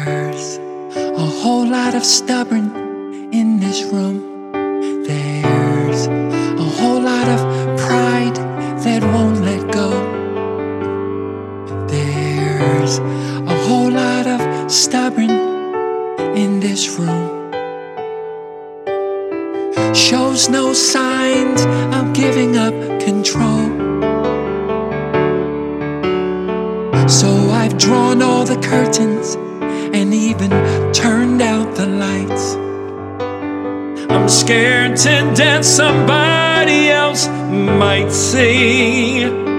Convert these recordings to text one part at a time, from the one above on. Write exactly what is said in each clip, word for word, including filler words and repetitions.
There's a whole lot of stubborn in this room. There's a whole lot of pride that won't let go. There's a whole lot of stubborn in this room. Shows no signs of giving up control. So I've drawn all the curtains and even turned out the lights. I'm scared to death somebody else might see.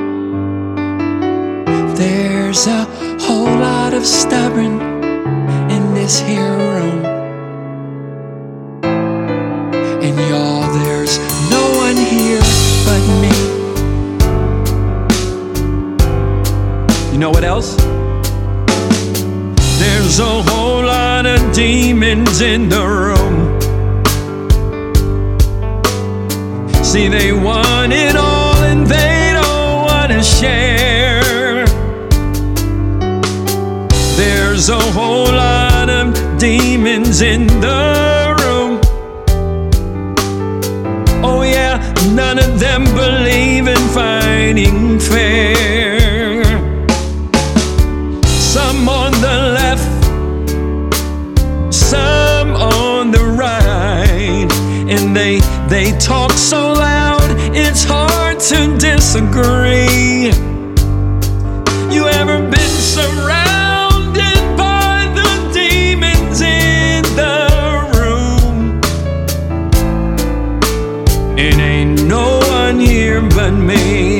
There's a whole lot of stubborn in this here room. And y'all, there's no one here but me. You know what else? There's a whole lot of demons in the room. See, they want it all and they don't want to share. There's a whole lot of demons in the room. Oh yeah, none of them believe in fighting fair. Some on the left, some on the right, and they they talk so loud it's hard to disagree. You ever been surrounded by the demons in the room? It ain't no one here but me.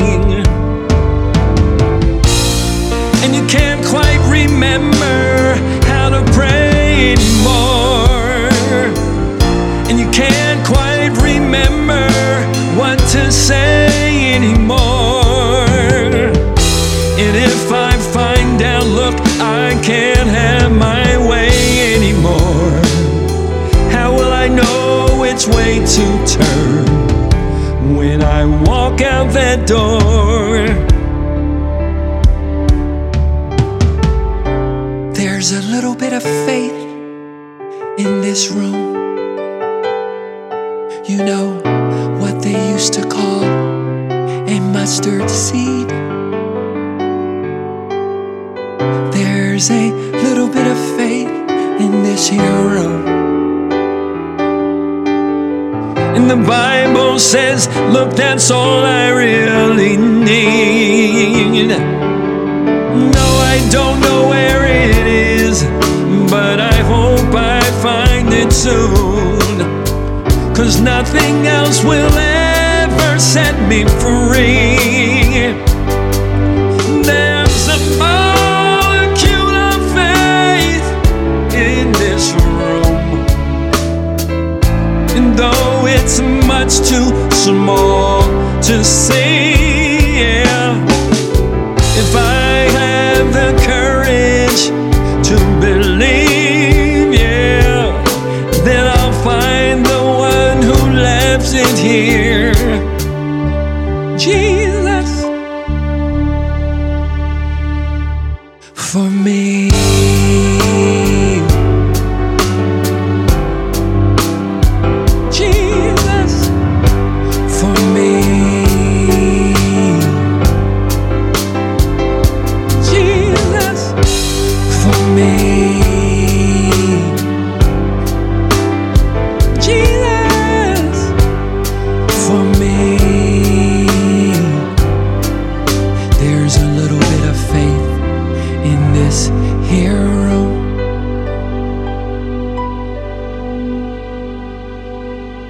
And you can't quite remember how to pray anymore. And you can't quite remember what to say anymore. And if I find out, look, I can't have my way anymore, how will I know which way to turn when I walk out that door? There's a little bit of faith in this room. You know what they used to call a mustard seed. There's a little bit of faith in this here room. And the Bible says, look, that's all I really need. No, I don't know where it is, but I hope I find it soon. 'Cause nothing else will ever set me free. There's a molecule of faith in this room, and though it's much too small to see, yeah, if I have the courage to believe, yeah, then I'll find the one who left it here, Jesus, for me.